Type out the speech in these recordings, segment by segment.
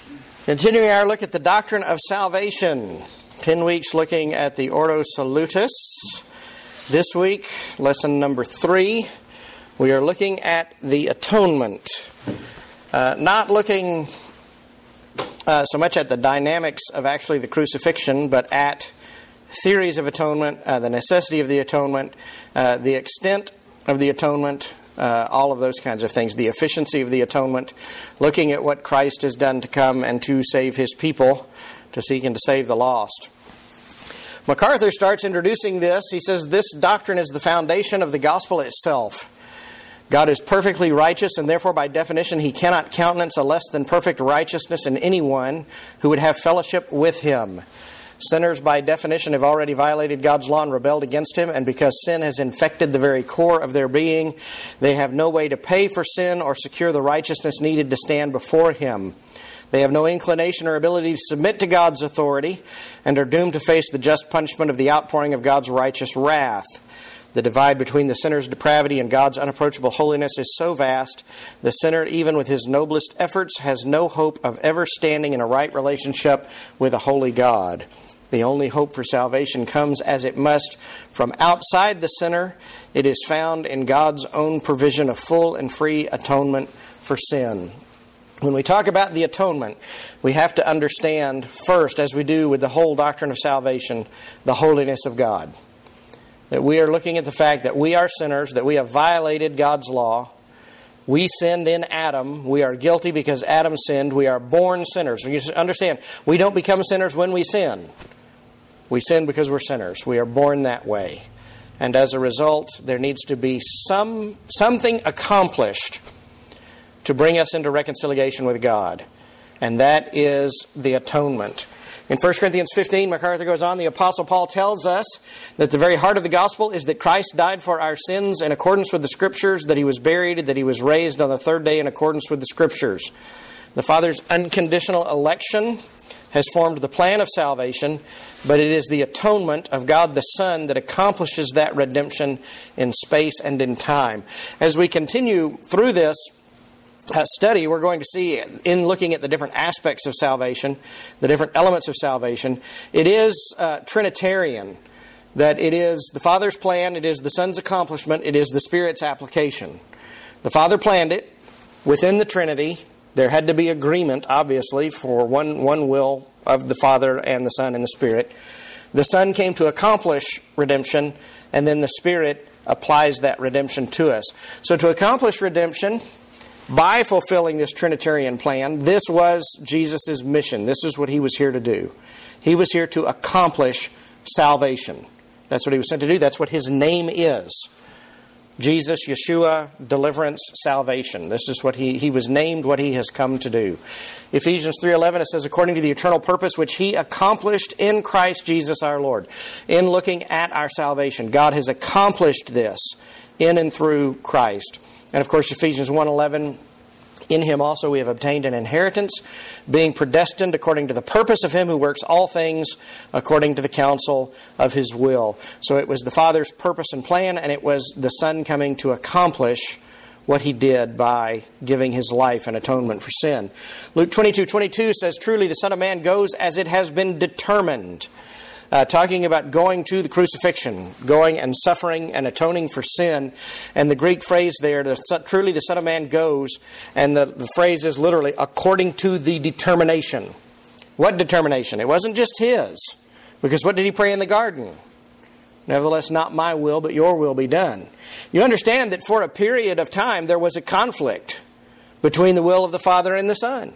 Continuing our look at the doctrine of salvation. 10 weeks looking at the Ordo Salutis. This week, lesson number 3, we are looking at the atonement. Not looking so much at the dynamics of actually the crucifixion, but at theories of atonement, the necessity of the atonement, the extent of the atonement, all of those kinds of things, the efficiency of the atonement, looking at what Christ has done to come and to save His people, to seek and to save the lost. MacArthur starts introducing this. He says, this doctrine is the foundation of the gospel itself. God is perfectly righteous, and therefore by definition He cannot countenance a less than perfect righteousness in anyone who would have fellowship with Him. Sinners, by definition, have already violated God's law and rebelled against Him, and because sin has infected the very core of their being, they have no way to pay for sin or secure the righteousness needed to stand before Him. They have no inclination or ability to submit to God's authority, and are doomed to face the just punishment of the outpouring of God's righteous wrath. The divide between the sinner's depravity and God's unapproachable holiness is so vast, the sinner, even with his noblest efforts, has no hope of ever standing in a right relationship with a holy God. The only hope for salvation comes, as it must, from outside the sinner. It is found in God's own provision of full and free atonement for sin. When we talk about the atonement, we have to understand first, as we do with the whole doctrine of salvation, the holiness of God. That we are looking at the fact that we are sinners, that we have violated God's law. We sinned in Adam. We are guilty because Adam sinned. We are born sinners. You understand, we don't become sinners when we sin. We sin because we're sinners. We are born that way. And as a result, there needs to be something accomplished to bring us into reconciliation with God. And that is the atonement. In 1 Corinthians 15, MacArthur goes on, the Apostle Paul tells us that the very heart of the gospel is that Christ died for our sins in accordance with the Scriptures, that He was buried, that He was raised on the third day in accordance with the Scriptures. The Father's unconditional election has formed the plan of salvation, but it is the atonement of God the Son that accomplishes that redemption in space and in time. As we continue through this study, we're going to see, in looking at the different aspects of salvation, the different elements of salvation, it is Trinitarian. That it is the Father's plan, it is the Son's accomplishment, it is the Spirit's application. The Father planned it within the Trinity. There had to be agreement, obviously, for one will of the Father and the Son and the Spirit. The Son came to accomplish redemption, and then the Spirit applies that redemption to us. So to accomplish redemption, by fulfilling this Trinitarian plan, this was Jesus' mission. This is what He was here to do. He was here to accomplish salvation. That's what He was sent to do. That's what His name is. Jesus, Yeshua, deliverance, salvation. This is what He was named, what He has come to do. Ephesians 3:11, it says, according to the eternal purpose which He accomplished in Christ Jesus our Lord. In looking at our salvation, God has accomplished this in and through Christ. And of course, Ephesians 1:11, in Him also we have obtained an inheritance, being predestined according to the purpose of Him who works all things according to the counsel of His will. So it was the Father's purpose and plan, and it was the Son coming to accomplish what He did by giving His life in atonement for sin. Luke 22:22 says, truly the Son of Man goes as it has been determined. Talking about going to the crucifixion, going and suffering and atoning for sin. And the Greek phrase there, truly the Son of Man goes, and the phrase is literally, according to the determination. What determination? It wasn't just His. Because what did He pray in the garden? Nevertheless, not my will, but your will be done. You understand that for a period of time, there was a conflict between the will of the Father and the Son.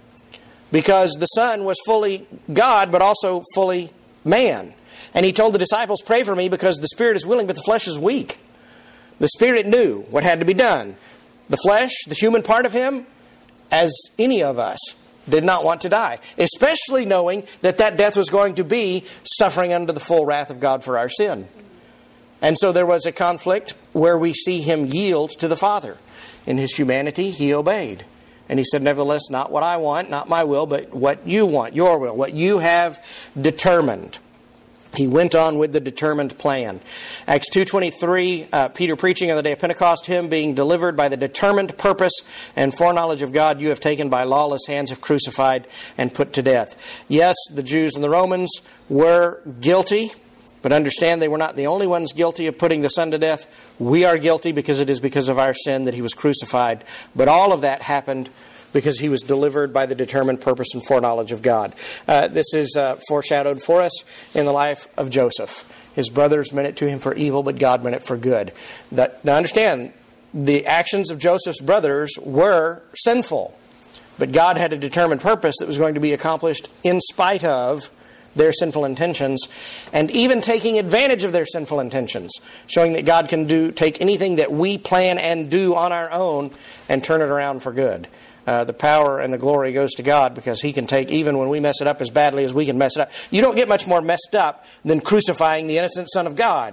Because the Son was fully God, but also fully man. And He told the disciples, pray for me because the Spirit is willing, but the flesh is weak. The Spirit knew what had to be done. The flesh, the human part of Him, as any of us, did not want to die. Especially knowing that death was going to be suffering under the full wrath of God for our sin. And so there was a conflict where we see Him yield to the Father. In His humanity, He obeyed. And He said, nevertheless, not what I want, not my will, but what you want, your will, what you have determined. He went on with the determined plan. Acts 2:23, Peter preaching on the day of Pentecost, him being delivered by the determined purpose and foreknowledge of God, you have taken by lawless hands, have crucified and put to death. Yes, the Jews and the Romans were guilty, but understand they were not the only ones guilty of putting the Son to death. We are guilty because it is because of our sin that he was crucified. But all of that happened because he was delivered by the determined purpose and foreknowledge of God. This is foreshadowed for us in the life of Joseph. His brothers meant it to him for evil, but God meant it for good. Now understand, the actions of Joseph's brothers were sinful, but God had a determined purpose that was going to be accomplished in spite of their sinful intentions, and even taking advantage of their sinful intentions, showing that God can take anything that we plan and do on our own and turn it around for good. The power and the glory goes to God because he can take, even when we mess it up as badly as we can mess it up. You don't get much more messed up than crucifying the innocent Son of God.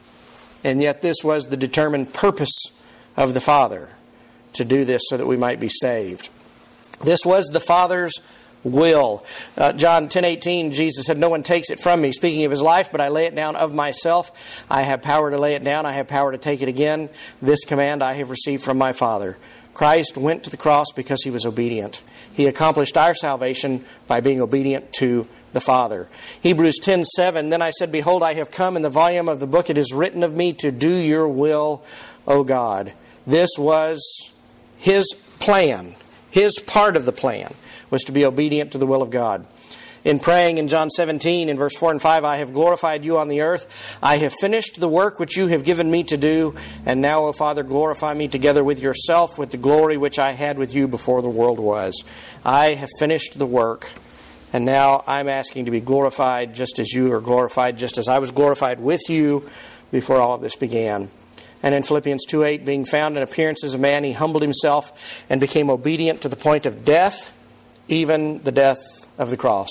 And yet this was the determined purpose of the Father, to do this so that we might be saved. This was the Father's will. John 10:18, Jesus said, no one takes it from me, speaking of his life, but I lay it down of myself. I have power to lay it down. I have power to take it again. This command I have received from my Father. Christ went to the cross because he was obedient. He accomplished our salvation by being obedient to the Father. Hebrews 10:7, then I said, behold, I have come. In the volume of the book it is written of me to do your will, O God. This was his plan. His part of the plan was to be obedient to the will of God. In praying in John 17, in verse 4 and 5, I have glorified you on the earth. I have finished the work which you have given me to do. And now, O Father, glorify me together with yourself with the glory which I had with you before the world was. I have finished the work. And now I'm asking to be glorified just as you are glorified, just as I was glorified with you before all of this began. And in Philippians 2:8, being found in appearance as a man, he humbled himself and became obedient to the point of death, even the death of the cross.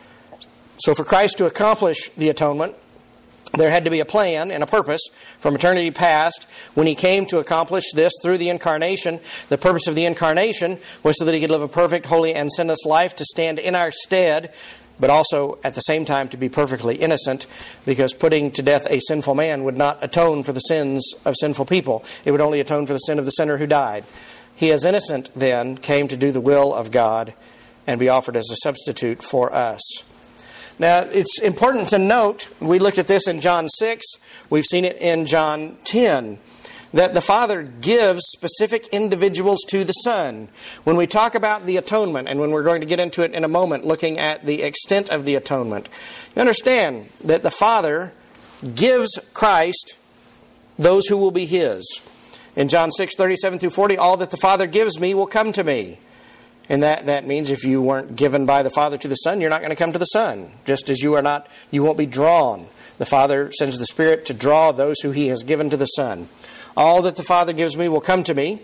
So for Christ to accomplish the atonement, there had to be a plan and a purpose from eternity past. When he came to accomplish this through the incarnation, the purpose of the incarnation was so that he could live a perfect, holy, and sinless life to stand in our stead, but also at the same time to be perfectly innocent, because putting to death a sinful man would not atone for the sins of sinful people. It would only atone for the sin of the sinner who died. He, as innocent, then, came to do the will of God and be offered as a substitute for us. Now, it's important to note, we looked at this in John 6, we've seen it in John 10, that the Father gives specific individuals to the Son. When we talk about the atonement, and when we're going to get into it in a moment, looking at the extent of the atonement, you understand that the Father gives Christ those who will be His. In John 6:37-40, all that the Father gives me will come to me. And that means if you weren't given by the Father to the Son, you're not going to come to the Son. Just as you won't be drawn. The Father sends the Spirit to draw those who He has given to the Son. All that the Father gives me will come to me.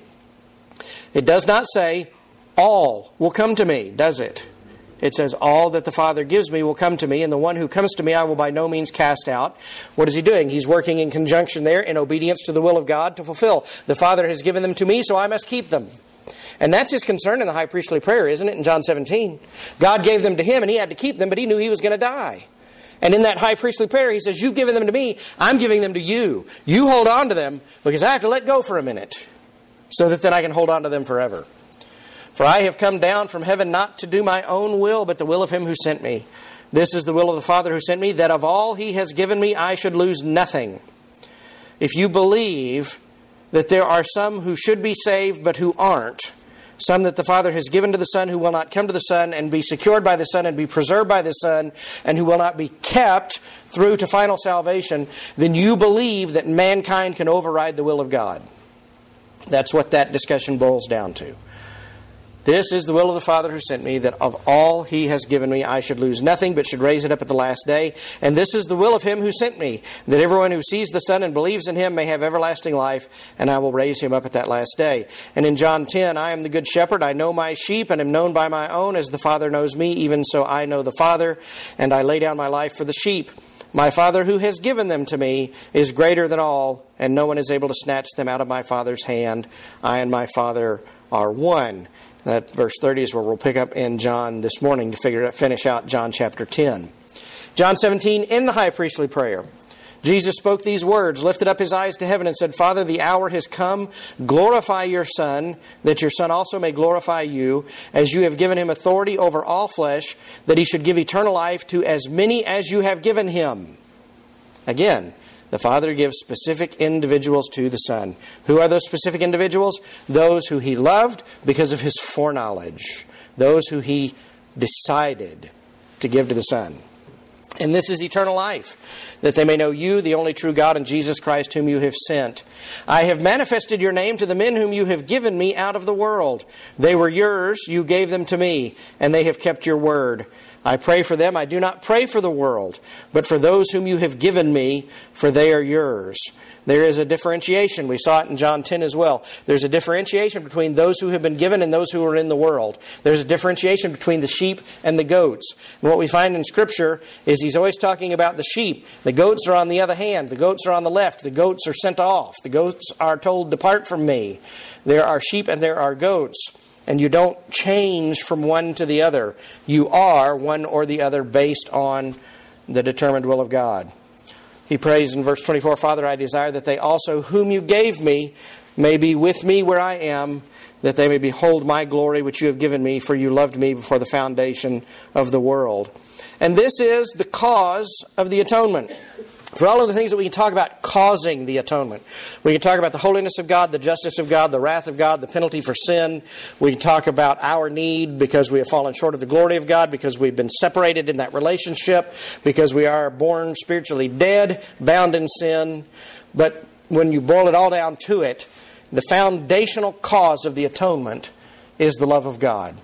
It does not say, all will come to me, does it? It says, all that the Father gives me will come to me, and the one who comes to me I will by no means cast out. What is He doing? He's working in conjunction there in obedience to the will of God to fulfill. The Father has given them to me, so I must keep them. And that's His concern in the high priestly prayer, isn't it, in John 17? God gave them to Him and He had to keep them, but He knew He was going to die. And in that high priestly prayer, He says, you've given them to me, I'm giving them to you. You hold on to them because I have to let go for a minute so that then I can hold on to them forever. For I have come down from heaven not to do my own will, but the will of Him who sent me. This is the will of the Father who sent me, that of all He has given me, I should lose nothing. If you believe that there are some who should be saved but who aren't, some that the Father has given to the Son who will not come to the Son and be secured by the Son and be preserved by the Son, and who will not be kept through to final salvation, then you believe that mankind can override the will of God. That's what that discussion boils down to. This is the will of the Father who sent me, that of all He has given me I should lose nothing, but should raise it up at the last day. And this is the will of Him who sent me, that everyone who sees the Son and believes in Him may have everlasting life, and I will raise him up at that last day. And in John 10, I am the good shepherd, I know my sheep, and am known by my own, as the Father knows me, even so I know the Father, and I lay down my life for the sheep. My Father who has given them to me is greater than all, and no one is able to snatch them out of my Father's hand. I and my Father are one. That verse 30 is where we'll pick up in John this morning to finish out John chapter 10. John 17, in the high priestly prayer, Jesus spoke these words, lifted up his eyes to heaven and said, Father, the hour has come. Glorify your Son, that your Son also may glorify you, as you have given him authority over all flesh, that he should give eternal life to as many as you have given him. Again, the Father gives specific individuals to the Son. Who are those specific individuals? Those who he loved because of his foreknowledge. Those who he decided to give to the Son. And this is eternal life, that they may know you, the only true God, and Jesus Christ, whom you have sent. I have manifested your name to the men whom you have given me out of the world. They were yours, you gave them to me, and they have kept your word. I pray for them. I do not pray for the world, but for those whom you have given me, for they are yours. There is a differentiation. We saw it in John 10 as well. There's a differentiation between those who have been given and those who are in the world. There's a differentiation between the sheep and the goats. And what we find in Scripture is he's always talking about the sheep. The goats are on the other hand. The goats are on the left. The goats are sent off. The goats are told, depart from me. There are sheep and there are goats. And you don't change from one to the other. You are one or the other based on the determined will of God. He prays in verse 24, Father, I desire that they also whom you gave me may be with me where I am, that they may behold my glory which you have given me, for you loved me before the foundation of the world. And this is the cause of the atonement. For all of the things that we can talk about causing the atonement. We can talk about the holiness of God, the justice of God, the wrath of God, the penalty for sin. We can talk about our need because we have fallen short of the glory of God, because we've been separated in that relationship, because we are born spiritually dead, bound in sin. But when you boil it all down to it, the foundational cause of the atonement is the love of God.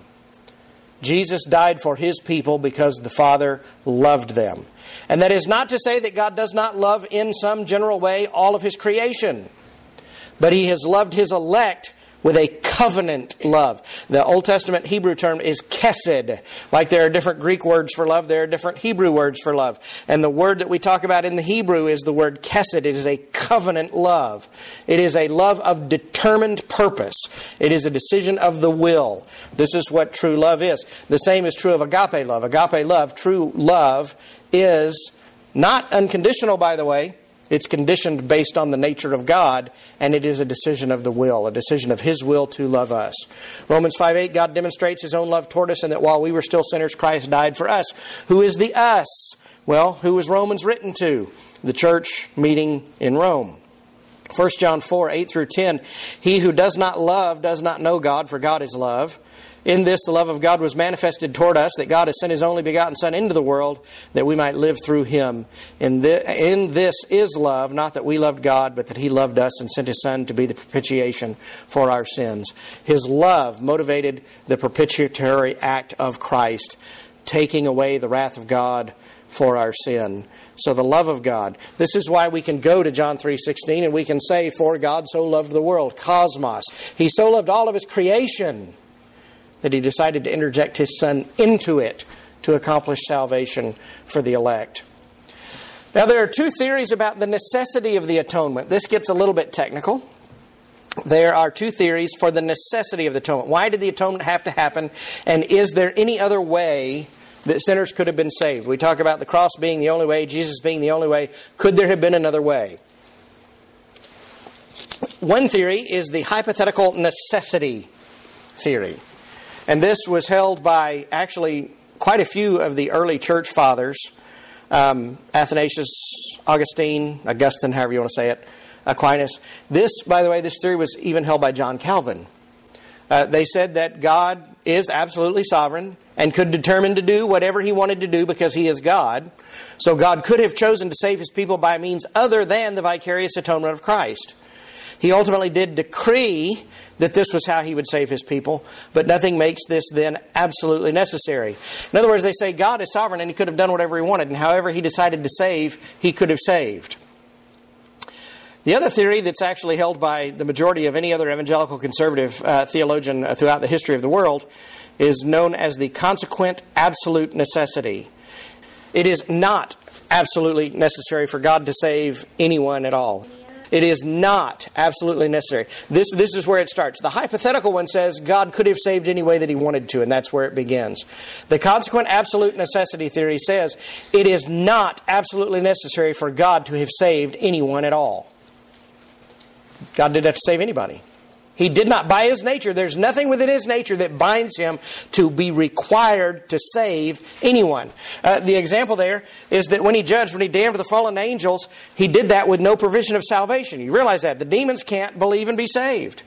Jesus died for his people because the Father loved them. And that is not to say that God does not love in some general way all of his creation. But he has loved his elect with a covenant love. The Old Testament Hebrew term is chesed. Like there are different Greek words for love, there are different Hebrew words for love. And the word that we talk about in the Hebrew is the word chesed. It is a covenant love. It is a love of determined purpose. It is a decision of the will. This is what true love is. The same is true of agape love. Agape love, true love, is not unconditional, by the way. It's conditioned based on the nature of God, and it is a decision of the will, a decision of his will to love us. Romans 5:8, God demonstrates his own love toward us, and that while we were still sinners, Christ died for us. Who is the us? Well, who was Romans written to? The church meeting in Rome. 1 John 4:8-10, he who does not love does not know God, for God is love. In this, the love of God was manifested toward us, that God has sent his only begotten Son into the world, that we might live through him. In this is love, not that we loved God, but that he loved us and sent his Son to be the propitiation for our sins. His love motivated the propitiatory act of Christ, taking away the wrath of God for our sin. So the love of God. This is why we can go to John 3:16 and we can say, for God so loved the world, cosmos. He so loved all of his creation that he decided to interject his Son into it to accomplish salvation for the elect. Now there are two theories about the necessity of the atonement. This gets a little bit technical. There are two theories for the necessity of the atonement. Why did the atonement have to happen? And is there any other way that sinners could have been saved? We talk about the cross being the only way, Jesus being the only way. Could there have been another way? One theory is the hypothetical necessity theory. And this was held by actually quite a few of the early church fathers. Athanasius, Augustine, however you want to say it, Aquinas. This, by the way, this theory was even held by John Calvin. They said that God is absolutely sovereign and could determine to do whatever he wanted to do because he is God. So God could have chosen to save his people by means other than the vicarious atonement of Christ. He ultimately did decree that this was how he would save his people, but nothing makes this then absolutely necessary. In other words, they say God is sovereign and he could have done whatever he wanted, and however he decided to save, he could have saved. The other theory that's actually held by the majority of any other evangelical conservative theologian throughout the history of the world is known as the consequent absolute necessity. It is not absolutely necessary for God to save anyone at all. It is not absolutely necessary. This is where it starts. The hypothetical one says God could have saved any way that He wanted to, and that's where it begins. The consequent absolute necessity theory says it is not absolutely necessary for God to have saved anyone at all. God didn't have to save anybody. He did not, by His nature, there's nothing within His nature that binds Him to be required to save anyone. The example there is that when He judged, when He damned the fallen angels, He did that with no provision of salvation. You realize that. The demons can't believe and be saved.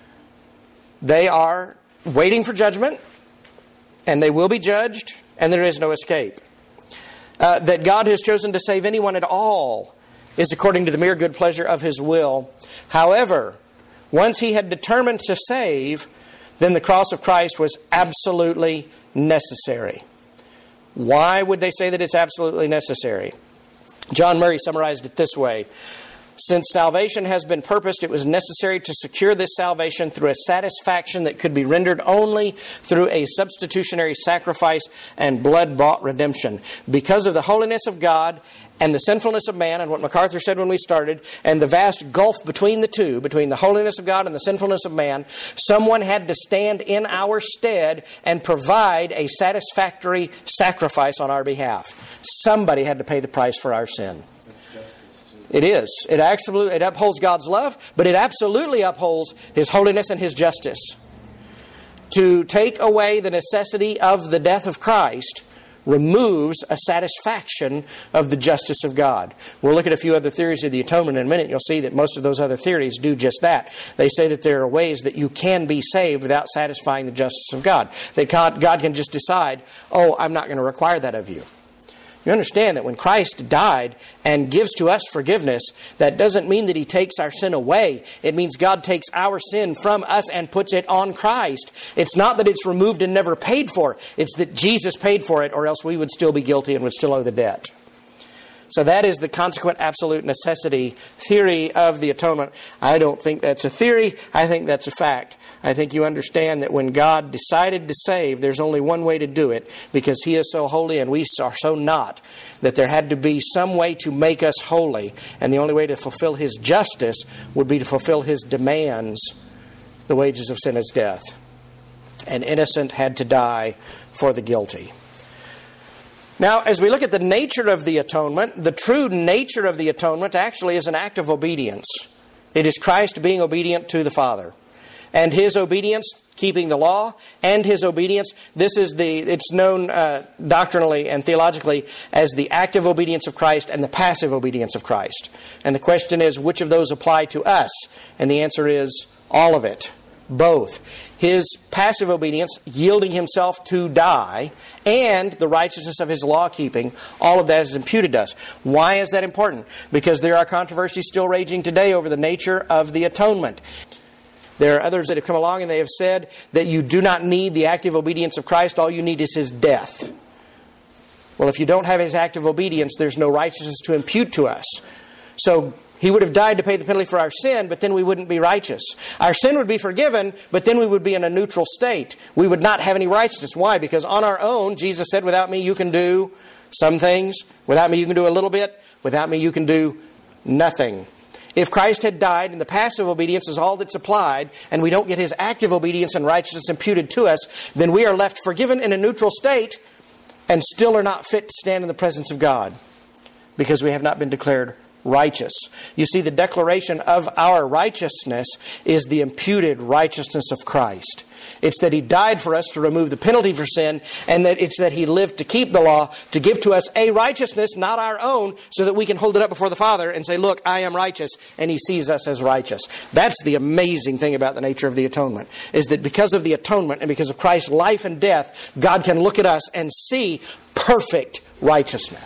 They are waiting for judgment, and they will be judged, and there is no escape. That God has chosen to save anyone at all is according to the mere good pleasure of His will. However, once He had determined to save, then the cross of Christ was absolutely necessary. Why would they say that it's absolutely necessary? John Murray summarized it this way. Since salvation has been purposed, it was necessary to secure this salvation through a satisfaction that could be rendered only through a substitutionary sacrifice and blood-bought redemption. Because of the holiness of God and the sinfulness of man, and what MacArthur said when we started, and the vast gulf between the two, between the holiness of God and the sinfulness of man, someone had to stand in our stead and provide a satisfactory sacrifice on our behalf. Somebody had to pay the price for our sin. It is. It upholds God's love, but it absolutely upholds His holiness and His justice. To take away the necessity of the death of Christ removes a satisfaction of the justice of God. We'll look at a few other theories of the atonement in a minute. You'll see that most of those other theories do just that. They say that there are ways that you can be saved without satisfying the justice of God. That God can just decide, oh, I'm not going to require that of you. You understand that when Christ died and gives to us forgiveness, that doesn't mean that He takes our sin away. It means God takes our sin from us and puts it on Christ. It's not that it's removed and never paid for. It's that Jesus paid for it, or else we would still be guilty and would still owe the debt. So that is the consequent absolute necessity theory of the atonement. I don't think that's a theory. I think that's a fact. I think you understand that when God decided to save, there's only one way to do it, because He is so holy and we are so not, that there had to be some way to make us holy. And the only way to fulfill His justice would be to fulfill His demands. The wages of sin is death. An innocent had to die for the guilty. Now, as we look at the nature of the atonement, the true nature of the atonement actually is an act of obedience. It is Christ being obedient to the Father. And His obedience, keeping the law, and His obedience, it's known doctrinally and theologically as the active obedience of Christ and the passive obedience of Christ. And the question is, which of those apply to us? And the answer is all of it. Both. His passive obedience, yielding Himself to die, and the righteousness of His law-keeping, all of that is imputed to us. Why is that important? Because there are controversies still raging today over the nature of the atonement. There are others that have come along and they have said that you do not need the active obedience of Christ, all you need is His death. Well, if you don't have His active obedience, there's no righteousness to impute to us. So He would have died to pay the penalty for our sin, but then we wouldn't be righteous. Our sin would be forgiven, but then we would be in a neutral state. We would not have any righteousness. Why? Because on our own, Jesus said, without me you can do some things. Without me you can do a little bit. Without me you can do nothing. If Christ had died and the passive obedience is all that's applied, and we don't get His active obedience and righteousness imputed to us, then we are left forgiven in a neutral state and still are not fit to stand in the presence of God because we have not been declared righteous. You see, the declaration of our righteousness is the imputed righteousness of Christ. It's that He died for us to remove the penalty for sin, and that it's that He lived to keep the law, to give to us a righteousness, not our own, so that we can hold it up before the Father and say, look, I am righteous, and He sees us as righteous. That's the amazing thing about the nature of the atonement, is that because of the atonement and because of Christ's life and death, God can look at us and see perfect righteousness.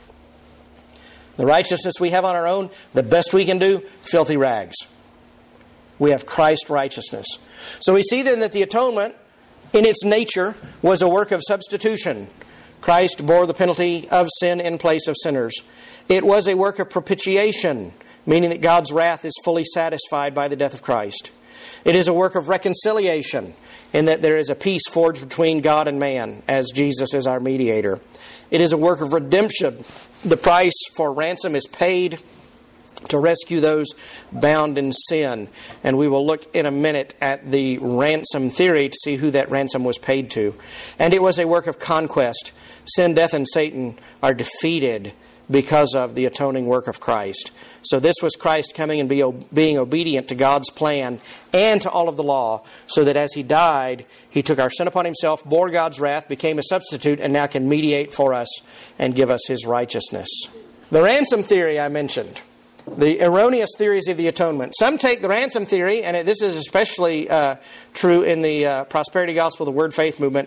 The righteousness we have on our own, the best we can do, filthy rags. We have Christ's righteousness. So we see then that the atonement, in its nature, was a work of substitution. Christ bore the penalty of sin in place of sinners. It was a work of propitiation, meaning that God's wrath is fully satisfied by the death of Christ. It is a work of reconciliation, in that there is a peace forged between God and man, as Jesus is our mediator. It is a work of redemption. The price for ransom is paid, to rescue those bound in sin. And we will look in a minute at the ransom theory to see who that ransom was paid to. And it was a work of conquest. Sin, death, and Satan are defeated because of the atoning work of Christ. So this was Christ coming and being obedient to God's plan and to all of the law, so that as He died, He took our sin upon Himself, bore God's wrath, became a substitute, and now can mediate for us and give us His righteousness. The ransom theory I mentioned. The erroneous theories of the atonement. Some take the ransom theory, and this is especially true in the prosperity gospel, the word faith movement.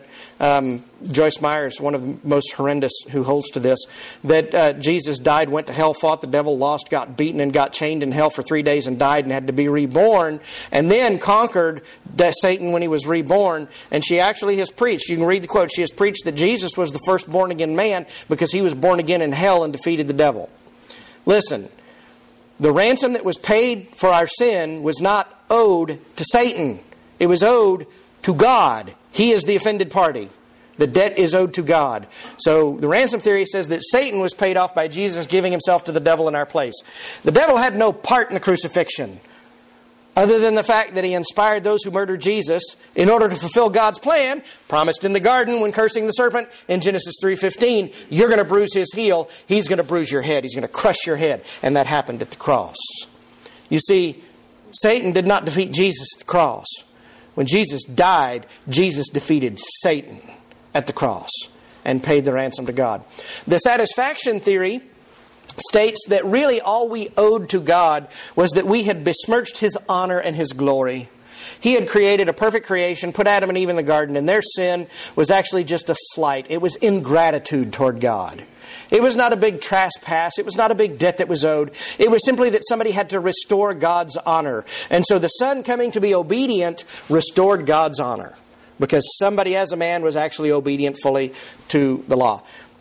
Joyce Meyer is one of the most horrendous who holds to this, that Jesus died, went to hell, fought the devil, lost, got beaten, and got chained in hell for 3 days and died and had to be reborn, and then conquered Satan when He was reborn. And she actually has preached, you can read the quote, she has preached that Jesus was the first born again man because He was born again in hell and defeated the devil. Listen, the ransom that was paid for our sin was not owed to Satan. It was owed to God. He is the offended party. The debt is owed to God. So the ransom theory says that Satan was paid off by Jesus giving Himself to the devil in our place. The devil had no part in the crucifixion, other than the fact that he inspired those who murdered Jesus in order to fulfill God's plan, promised in the garden when cursing the serpent in Genesis 3:15, you're going to bruise his heel, he's going to bruise your head, he's going to crush your head. And that happened at the cross. You see, Satan did not defeat Jesus at the cross. When Jesus died, Jesus defeated Satan at the cross and paid the ransom to God. The satisfaction theory states that really all we owed to God was that we had besmirched His honor and His glory. He had created a perfect creation, put Adam and Eve in the garden, and their sin was actually just a slight. It was ingratitude toward God. It was not a big trespass. It was not a big debt that was owed. It was simply that somebody had to restore God's honor. And so the Son coming to be obedient restored God's honor, because somebody as a man was actually obedient fully to the law.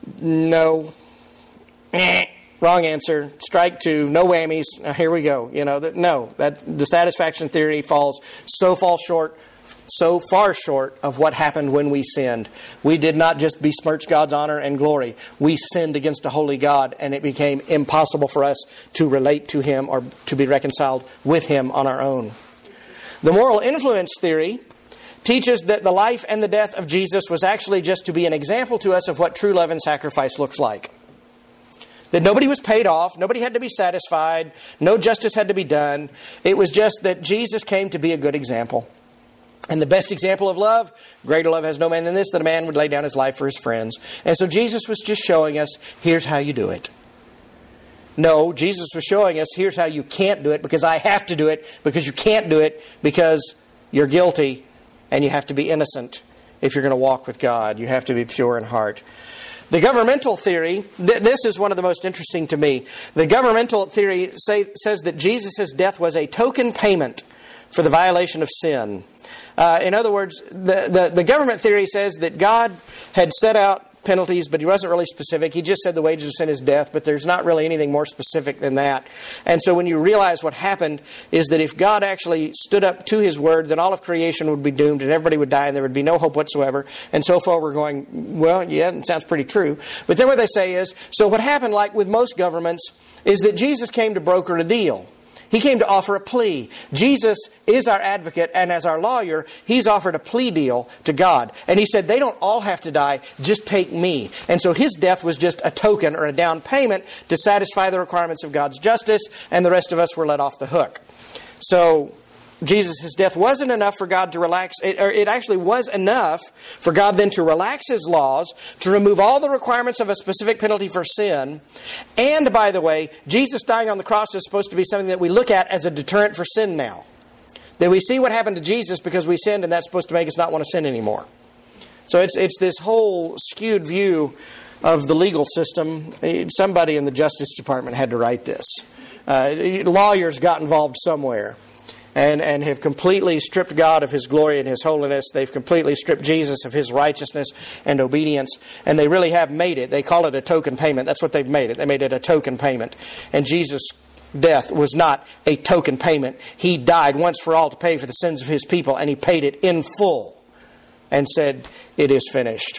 No. Wrong answer. Strike two. No whammies. Here we go. The satisfaction theory falls so far short of what happened when we sinned. We did not just besmirch God's honor and glory. We sinned against a holy God, and it became impossible for us to relate to Him or to be reconciled with Him on our own. The moral influence theory teaches that the life and the death of Jesus was actually just to be an example to us of what true love and sacrifice looks like. That nobody was paid off, nobody had to be satisfied, no justice had to be done. It was just that Jesus came to be a good example. And the best example of love, greater love has no man than this, that a man would lay down his life for his friends. And so Jesus was just showing us, here's how you do it. No, Jesus was showing us, here's how you can't do it, because I have to do it, because you can't do it, because you're guilty, and you have to be innocent if you're going to walk with God. You have to be pure in heart. The governmental theory, this is one of the most interesting to me. The governmental theory says that Jesus' death was a token payment for the violation of sin. In other words, the government theory says that God had set out penalties, but He wasn't really specific. He just said the wages of sin is death, but there's not really anything more specific than that. And so when you realize what happened is that if God actually stood up to His word, then all of creation would be doomed and everybody would die and there would be no hope whatsoever. And so far we're going, well, yeah, it sounds pretty true. But then what they say is, so what happened, like with most governments, is that Jesus came to broker a deal. He came to offer a plea. Jesus is our advocate, and as our lawyer, He's offered a plea deal to God. And He said, they don't all have to die, just take me. And so His death was just a token or a down payment to satisfy the requirements of God's justice, and the rest of us were let off the hook. So Jesus' death wasn't enough for God to relax. It actually was enough for God then to relax His laws, to remove all the requirements of a specific penalty for sin. And, by the way, Jesus dying on the cross is supposed to be something that we look at as a deterrent for sin now. That we see what happened to Jesus because we sinned, and that's supposed to make us not want to sin anymore. So it's this whole skewed view of the legal system. Somebody in the Justice Department had to write this. Lawyers got involved somewhere. And have completely stripped God of His glory and His holiness. They've completely stripped Jesus of His righteousness and obedience. And they really have made it. They call it a token payment. That's what they've made it. They made it a token payment. And Jesus' death was not a token payment. He died once for all to pay for the sins of His people. And He paid it in full and said, it is finished.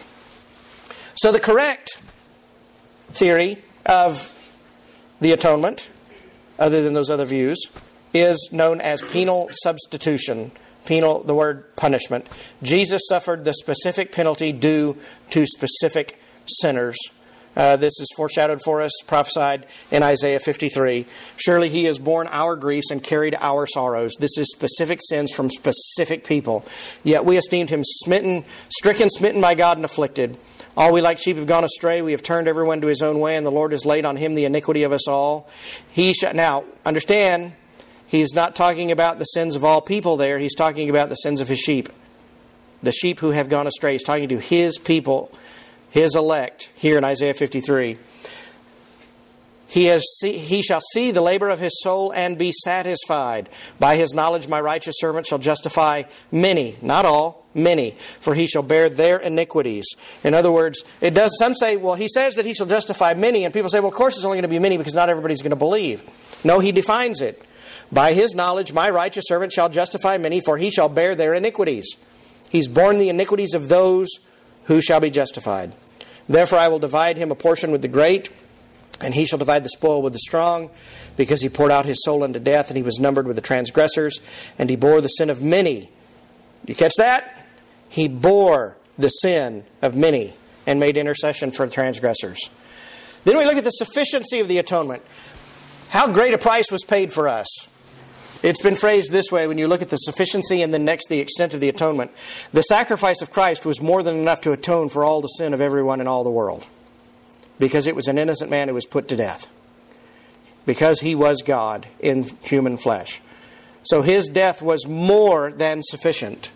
So the correct theory of the atonement other than those other views, is known as penal substitution. Penal, the word punishment. Jesus suffered the specific penalty due to specific sinners. This is foreshadowed for us, prophesied in Isaiah 53. Surely he has borne our griefs and carried our sorrows. This is specific sins from specific people. Yet we esteemed him stricken, smitten by God, and afflicted. All we like sheep have gone astray. We have turned everyone to his own way, and the Lord has laid on him the iniquity of us all. Now, understand, he's not talking about the sins of all people there. He's talking about the sins of his sheep. The sheep who have gone astray. He's talking to his people, his elect, here in Isaiah 53. He shall see the labor of his soul and be satisfied. By his knowledge my righteous servant shall justify many, not all, many, for he shall bear their iniquities. In other words, some say, well, he says that he shall justify many, and people say, well, of course it's only going to be many because not everybody's going to believe. No, he defines it. By his knowledge my righteous servant shall justify many, for he shall bear their iniquities. He's borne the iniquities of those who shall be justified. Therefore I will divide him a portion with the great, and he shall divide the spoil with the strong, because he poured out his soul unto death, and he was numbered with the transgressors, and he bore the sin of many. You catch that? He bore the sin of many and made intercession for transgressors. Then we look at the sufficiency of the atonement. How great a price was paid for us. It's been phrased this way when you look at the sufficiency and then next the extent of the atonement. The sacrifice of Christ was more than enough to atone for all the sin of everyone in all the world. Because it was an innocent man who was put to death. Because he was God in human flesh. So his death was more than sufficient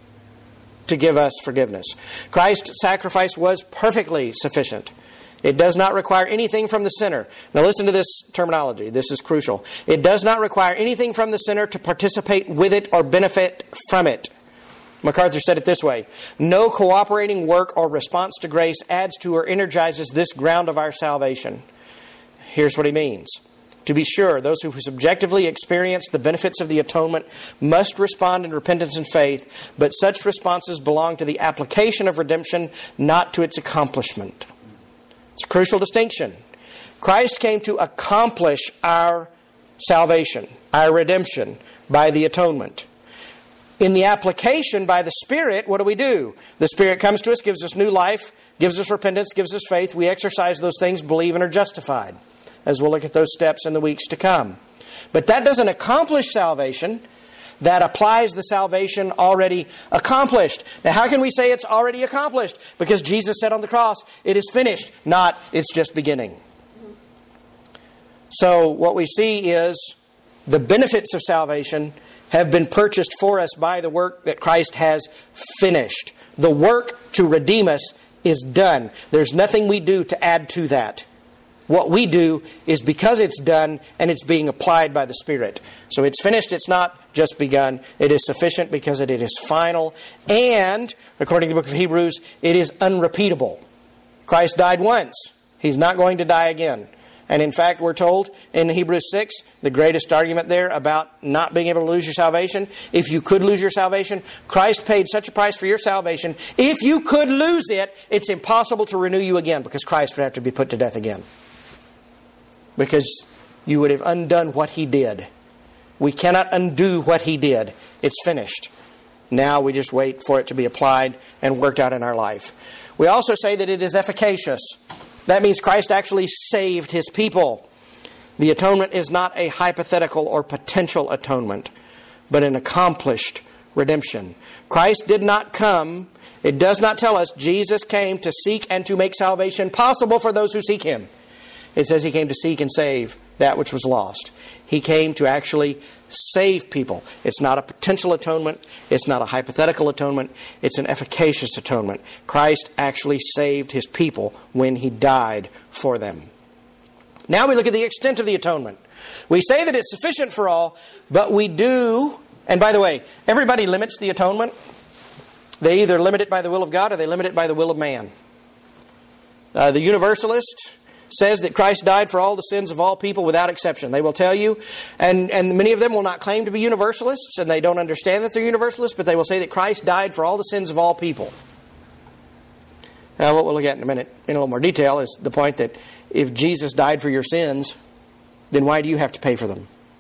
to give us forgiveness. Christ's sacrifice was perfectly sufficient. It does not require anything from the sinner. Now listen to this terminology. This is crucial. It does not require anything from the sinner to participate with it or benefit from it. MacArthur said it this way: no cooperating work or response to grace adds to or energizes this ground of our salvation. Here's what he means. To be sure, those who subjectively experience the benefits of the atonement must respond in repentance and faith, but such responses belong to the application of redemption, not to its accomplishment. It's a crucial distinction. Christ came to accomplish our salvation, our redemption, by the atonement. In the application by the Spirit, what do? The Spirit comes to us, gives us new life, gives us repentance, gives us faith. We exercise those things, believe, and are justified, as we'll look at those steps in the weeks to come. But that doesn't accomplish salvation. That applies the salvation already accomplished. Now, how can we say it's already accomplished? Because Jesus said on the cross, it is finished, not it's just beginning. So what we see is the benefits of salvation have been purchased for us by the work that Christ has finished. The work to redeem us is done. There's nothing we do to add to that. What we do is because it's done and it's being applied by the Spirit. So it's finished, it's not just begun. It is sufficient because it is final. And, according to the book of Hebrews, it is unrepeatable. Christ died once. He's not going to die again. And in fact, we're told in Hebrews 6, the greatest argument there about not being able to lose your salvation. If you could lose your salvation, Christ paid such a price for your salvation. If you could lose it, it's impossible to renew you again because Christ would have to be put to death again. Because you would have undone what He did. We cannot undo what He did. It's finished. Now we just wait for it to be applied and worked out in our life. We also say that it is efficacious. That means Christ actually saved His people. The atonement is not a hypothetical or potential atonement, but an accomplished redemption. Christ did not come, it does not tell us Jesus came to seek and to make salvation possible for those who seek Him. It says He came to seek and save that which was lost. He came to actually save people. It's not a potential atonement. It's not a hypothetical atonement. It's an efficacious atonement. Christ actually saved His people when He died for them. Now we look at the extent of the atonement. We say that it's sufficient for all, but we do, and by the way, everybody limits the atonement. They either limit it by the will of God or they limit it by the will of man. The Universalist says that Christ died for all the sins of all people without exception. They will tell you, and many of them will not claim to be Universalists, and they don't understand that they're Universalists, but they will say that Christ died for all the sins of all people. Now, what we'll look at in a minute in a little more detail is the point that if Jesus died for your sins, then why do you have to pay for them?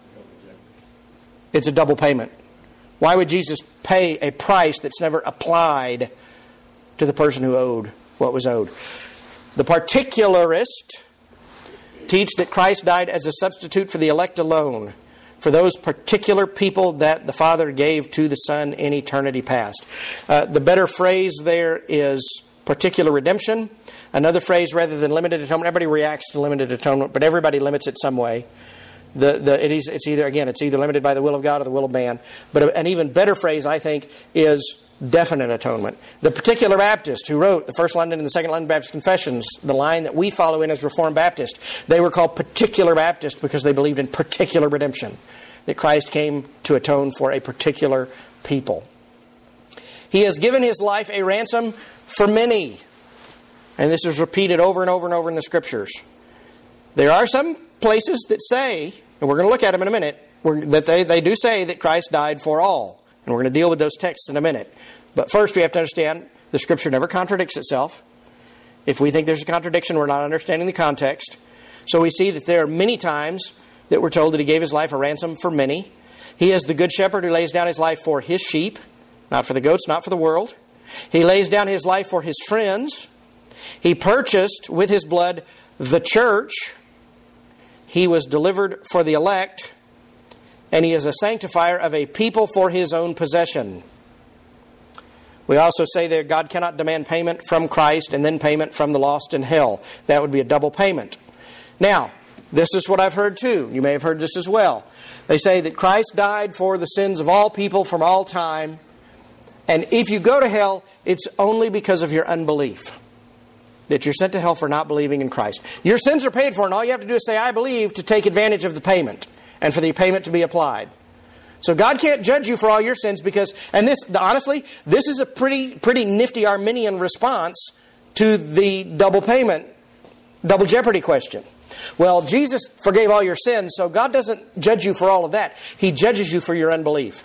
It's a double payment. Why would Jesus pay a price that's never applied to the person who owed what was owed? The particularists teach that Christ died as a substitute for the elect alone, for those particular people that the Father gave to the Son in eternity past. The better phrase there is particular redemption. Another phrase, rather than limited atonement, everybody reacts to limited atonement, but everybody limits it some way. It's either limited by the will of God or the will of man. But an even better phrase, I think, is definite atonement. The particular Baptist who wrote the First London and the Second London Baptist Confessions, the line that we follow in as Reformed Baptist, they were called particular Baptist because they believed in particular redemption, that Christ came to atone for a particular people. He has given His life a ransom for many. And this is repeated over and over and over in the Scriptures. There are some places that say, and we're going to look at them in a minute, that they do say that Christ died for all. And we're going to deal with those texts in a minute. But first we have to understand the Scripture never contradicts itself. If we think there's a contradiction, we're not understanding the context. So we see that there are many times that we're told that He gave His life a ransom for many. He is the good shepherd who lays down His life for His sheep, not for the goats, not for the world. He lays down His life for His friends. He purchased with His blood the church. He was delivered for the elect. And He is a sanctifier of a people for His own possession. We also say that God cannot demand payment from Christ and then payment from the lost in hell. That would be a double payment. Now, this is what I've heard too. You may have heard this as well. They say that Christ died for the sins of all people from all time. And if you go to hell, it's only because of your unbelief that you're sent to hell for not believing in Christ. Your sins are paid for, and all you have to do is say, I believe, to take advantage of the payment and for the payment to be applied. So God can't judge you for all your sins because, and honestly, this is a pretty nifty Arminian response to the double payment, double jeopardy question. Well, Jesus forgave all your sins, so God doesn't judge you for all of that. He judges you for your unbelief.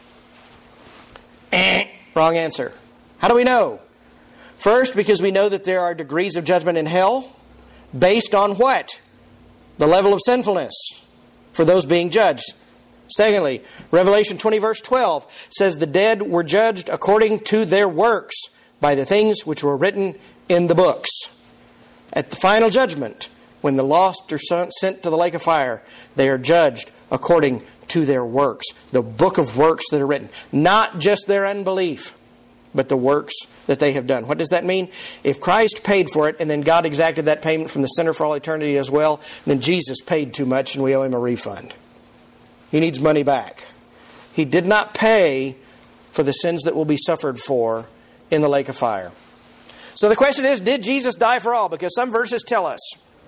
Wrong answer. How do we know? First, because we know that there are degrees of judgment in hell based on what? The level of sinfulness for those being judged. Secondly, Revelation 20 verse 12 says the dead were judged according to their works by the things which were written in the books. At the final judgment, when the lost are sent to the lake of fire, they are judged according to their works. The book of works that are written. Not just their unbelief, but the works that they have done. What does that mean? If Christ paid for it and then God exacted that payment from the sinner for all eternity as well, then Jesus paid too much and we owe Him a refund. He needs money back. He did not pay for the sins that will be suffered for in the lake of fire. So the question is, did Jesus die for all? Because some verses tell us.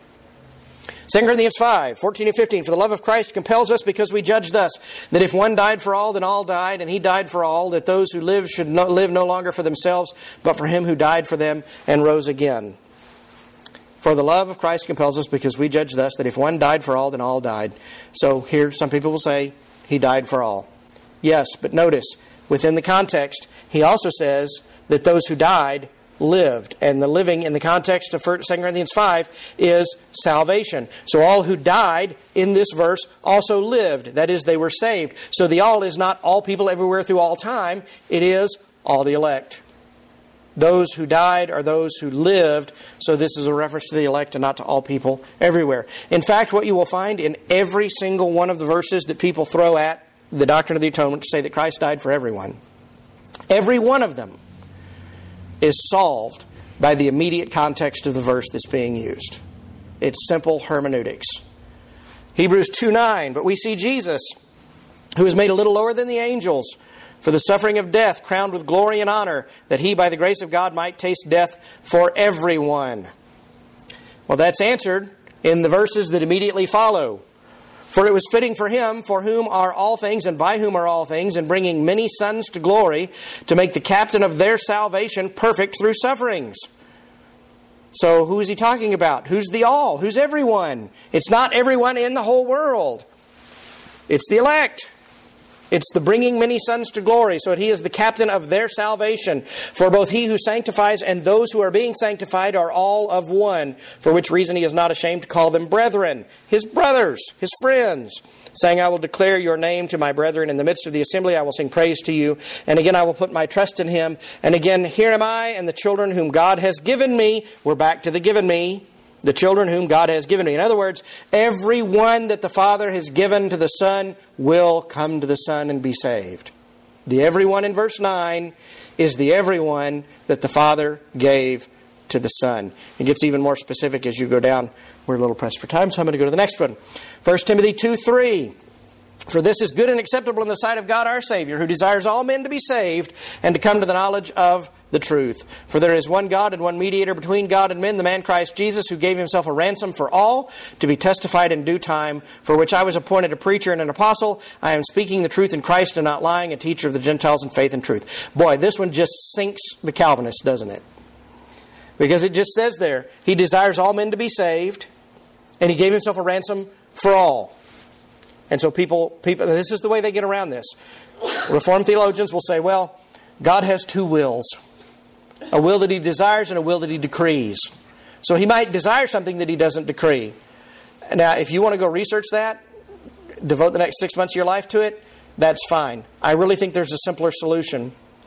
2 Corinthians 5, 14 and 15, for the love of Christ compels us because we judge thus, that if one died for all, then all died, and He died for all, that those who live should live no longer for themselves, but for Him who died for them and rose again. For the love of Christ compels us because we judge thus, that if one died for all, then all died. So here some people will say, He died for all. Yes, but notice, within the context, He also says that those who died lived. And the living in the context of 2 Corinthians 5 is salvation. So all who died in this verse also lived. That is, they were saved. So the all is not all people everywhere through all time. It is all the elect. Those who died are those who lived. So this is a reference to the elect and not to all people everywhere. In fact, what you will find in every single one of the verses that people throw at the doctrine of the atonement to say that Christ died for everyone, every one of them is solved by the immediate context of the verse that's being used. It's simple hermeneutics. Hebrews 2:9, but we see Jesus, who is made a little lower than the angels, for the suffering of death, crowned with glory and honor, that He, by the grace of God, might taste death for everyone. Well, that's answered in the verses that immediately follow. For it was fitting for Him, for whom are all things, and by whom are all things, and bringing many sons to glory, to make the captain of their salvation perfect through sufferings. So who is He talking about? Who's the all? Who's everyone? It's not everyone in the whole world. It's the elect. It's the bringing many sons to glory, so that He is the captain of their salvation. For both He who sanctifies and those who are being sanctified are all of one, for which reason He is not ashamed to call them brethren, His brothers, His friends. saying, I will declare your name to my brethren. In the midst of the assembly I will sing praise to you. And again I will put my trust in him. And again, here am I and the children whom God has given me. We're back to the given me. The children whom God has given me. In other words, everyone that the Father has given to the Son will come to the Son and be saved. The everyone in verse 9 is the everyone that the Father gave to the Son. It gets even more specific as you go down. We're a little pressed for time, so I'm going to go to the next one. 1 Timothy 2:3. For this is good and acceptable in the sight of God our Savior, who desires all men to be saved and to come to the knowledge of the truth. For there is one God and one mediator between God and men, the man Christ Jesus, who gave himself a ransom for all, to be testified in due time, for which I was appointed a preacher and an apostle. I am speaking the truth in Christ and not lying, a teacher of the Gentiles in faith and truth. Boy, this one just sinks the Calvinists, doesn't it? Because it just says there, he desires all men to be saved, and he gave himself a ransom for all. And so people, this is the way they get around this. Reformed theologians will say, well, God has two wills. A will that he desires and a will that he decrees. So he might desire something that he doesn't decree. Now, if you want to go research that, devote the next 6 months of your life to it, that's fine. I really think there's a simpler solution.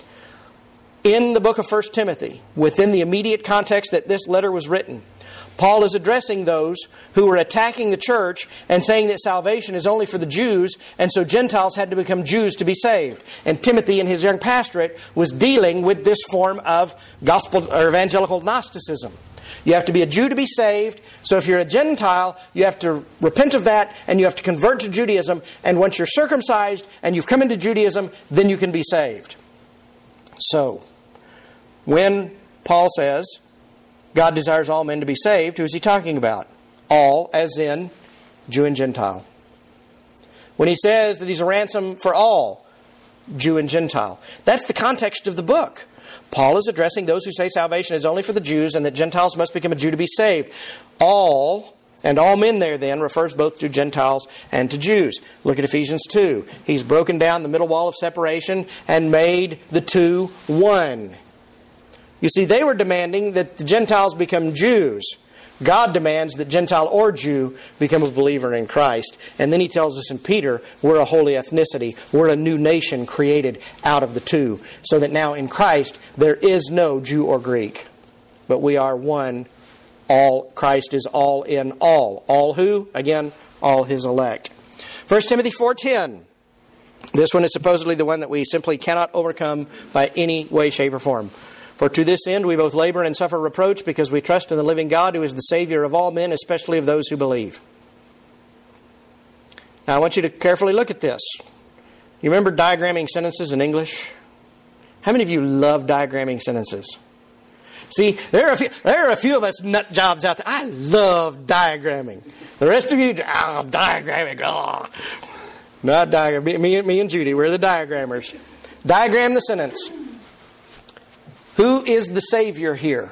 In the book of 1 Timothy, within the immediate context that this letter was written, Paul is addressing those who were attacking the church and saying that salvation is only for the Jews, and so Gentiles had to become Jews to be saved. And Timothy, in his young pastorate, was dealing with this form of gospel or evangelical Gnosticism. You have to be a Jew to be saved. So if you're a Gentile, you have to repent of that and you have to convert to Judaism. And once you're circumcised and you've come into Judaism, then you can be saved. So, when Paul says God desires all men to be saved, who is he talking about? All, as in Jew and Gentile. When he says that he's a ransom for all, Jew and Gentile. That's the context of the book. Paul is addressing those who say salvation is only for the Jews and that Gentiles must become a Jew to be saved. All, and all men there then, refers both to Gentiles and to Jews. Look at Ephesians 2. He's broken down the middle wall of separation and made the two one. You see, they were demanding that the Gentiles become Jews. God demands that Gentile or Jew become a believer in Christ. And then he tells us in Peter, we're a holy ethnicity. We're a new nation created out of the two. So that now in Christ, there is no Jew or Greek. But we are one. All Christ is all in all. All who? Again, all his elect. 1 Timothy 4:10. This one is supposedly the one that we simply cannot overcome by any way, shape, or form. For to this end we both labor and suffer reproach because we trust in the living God who is the Savior of all men, especially of those who believe. Now I want you to carefully look at this. You remember diagramming sentences in English? How many of you love diagramming sentences? See, there are a few of us nut jobs out there. I love diagramming. The rest of you, diagramming. Oh. Not diagramming. Me and Judy, we're the diagrammers. Diagram the sentence. Who is the Savior here?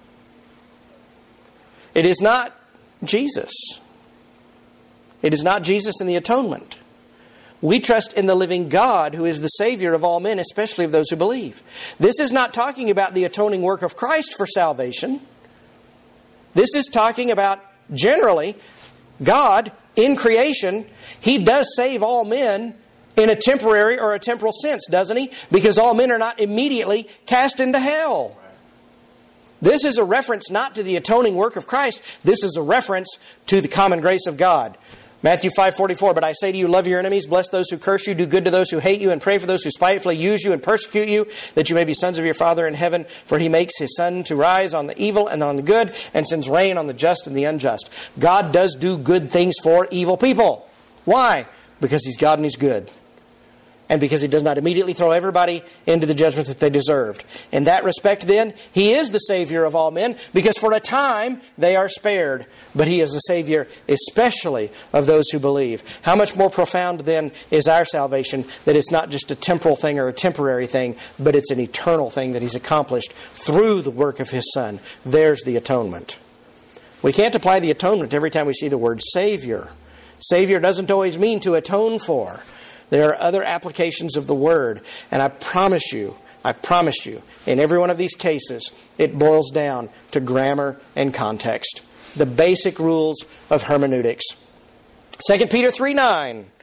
It is not Jesus. It is not Jesus in the atonement. We trust in the living God who is the Savior of all men, especially of those who believe. This is not talking about the atoning work of Christ for salvation. This is talking about, generally, God in creation. He does save all men in a temporary or a temporal sense, doesn't he? Because all men are not immediately cast into hell. This is a reference not to the atoning work of Christ. This is a reference to the common grace of God. Matthew 5:44, but I say to you, love your enemies, bless those who curse you, do good to those who hate you, and pray for those who spitefully use you and persecute you, that you may be sons of your Father in heaven. For he makes his sun to rise on the evil and on the good, and sends rain on the just and the unjust. God does do good things for evil people. Why? Because he's God and he's good. And because he does not immediately throw everybody into the judgment that they deserved. In that respect, then, he is the Savior of all men, because for a time they are spared. But he is the Savior especially of those who believe. How much more profound, then, is our salvation, that it's not just a temporal thing or a temporary thing, but it's an eternal thing that he's accomplished through the work of his Son. There's the atonement. We can't apply the atonement every time we see the word Savior. Savior doesn't always mean to atone for. There are other applications of the word, and I promise you, in every one of these cases, it boils down to grammar and context. The basic rules of hermeneutics. 2 Peter 3:9.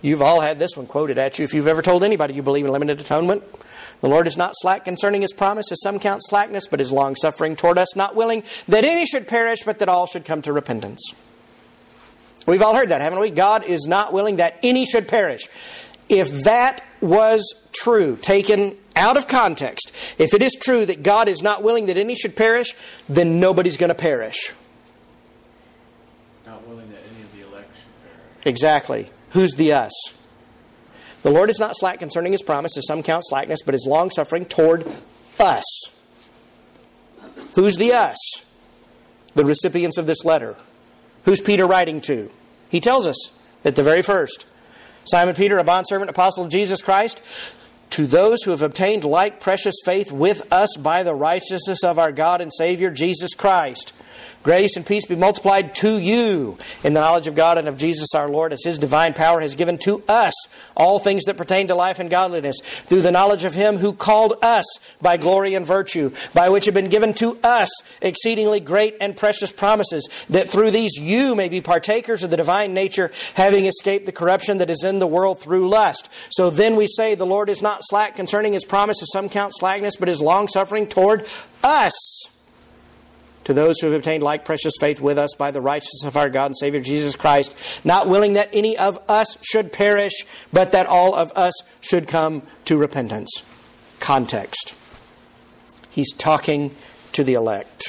You've all had this one quoted at you if you've ever told anybody you believe in limited atonement. The Lord is not slack concerning His promise, as some count slackness, but is long-suffering toward us, not willing that any should perish, but that all should come to repentance. We've all heard that, haven't we? God is not willing that any should perish. If that was true, taken out of context, if it is true that God is not willing that any should perish, then nobody's going to perish. Not willing that any of the elect should perish. Exactly. Who's the us? The Lord is not slack concerning His promise, as some count slackness, but is long-suffering toward us. Who's the us? The recipients of this letter. Who's Peter writing to? He tells us at the very first. Simon Peter, a bondservant, apostle of Jesus Christ, to those who have obtained like precious faith with us by the righteousness of our God and Savior, Jesus Christ. Grace and peace be multiplied to you in the knowledge of God and of Jesus our Lord, as His divine power has given to us all things that pertain to life and godliness, through the knowledge of Him who called us by glory and virtue, by which have been given to us exceedingly great and precious promises, that through these you may be partakers of the divine nature, having escaped the corruption that is in the world through lust. So then we say, the Lord is not slack concerning His promise, as some count slackness, but is long-suffering toward us. To those who have obtained like precious faith with us by the righteousness of our God and Savior Jesus Christ, not willing that any of us should perish, but that all of us should come to repentance. Context. He's talking to the elect.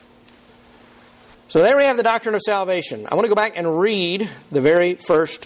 So there we have the doctrine of salvation. I want to go back and read the very first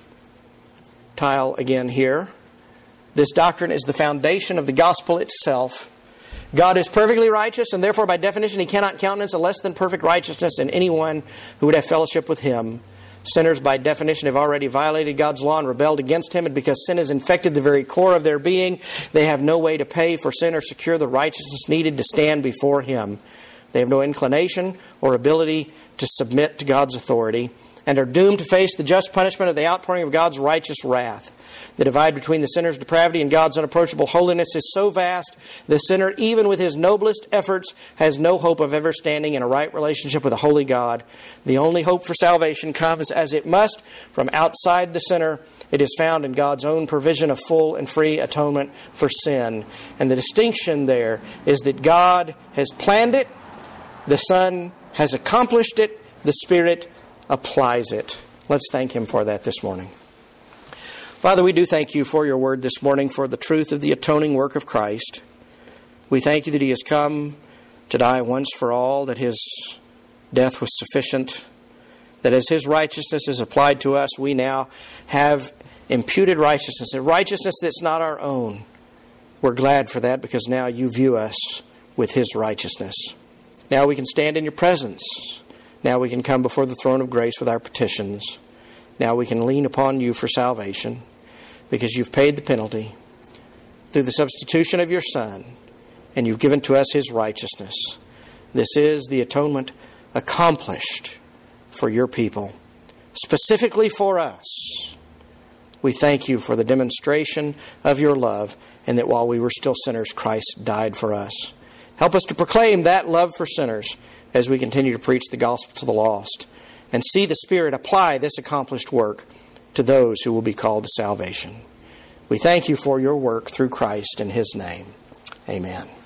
tile again here. This doctrine is the foundation of the gospel itself. God is perfectly righteous, and therefore by definition He cannot countenance a less than perfect righteousness in anyone who would have fellowship with Him. Sinners by definition have already violated God's law and rebelled against Him, and because sin has infected the very core of their being, they have no way to pay for sin or secure the righteousness needed to stand before Him. They have no inclination or ability to submit to God's authority, and are doomed to face the just punishment of the outpouring of God's righteous wrath. The divide between the sinner's depravity and God's unapproachable holiness is so vast, the sinner, even with his noblest efforts, has no hope of ever standing in a right relationship with a holy God. The only hope for salvation comes, as it must, from outside the sinner. It is found in God's own provision of full and free atonement for sin. And the distinction there is that God has planned it, the Son has accomplished it, the Spirit applies it. Let's thank Him for that this morning. Father, we do thank You for Your word this morning, for the truth of the atoning work of Christ. We thank You that He has come to die once for all, that His death was sufficient, that as His righteousness is applied to us, we now have imputed righteousness, a righteousness that's not our own. We're glad for that, because now You view us with His righteousness. Now we can stand in Your presence. Now we can come before the throne of grace with our petitions. Now we can lean upon You for salvation, because You've paid the penalty through the substitution of Your Son, and You've given to us His righteousness. This is the atonement accomplished for Your people, specifically for us. We thank You for the demonstration of Your love, and that while we were still sinners, Christ died for us. Help us to proclaim that love for sinners as we continue to preach the gospel to the lost, and see the Spirit apply this accomplished work to those who will be called to salvation. We thank You for Your work through Christ in His name. Amen.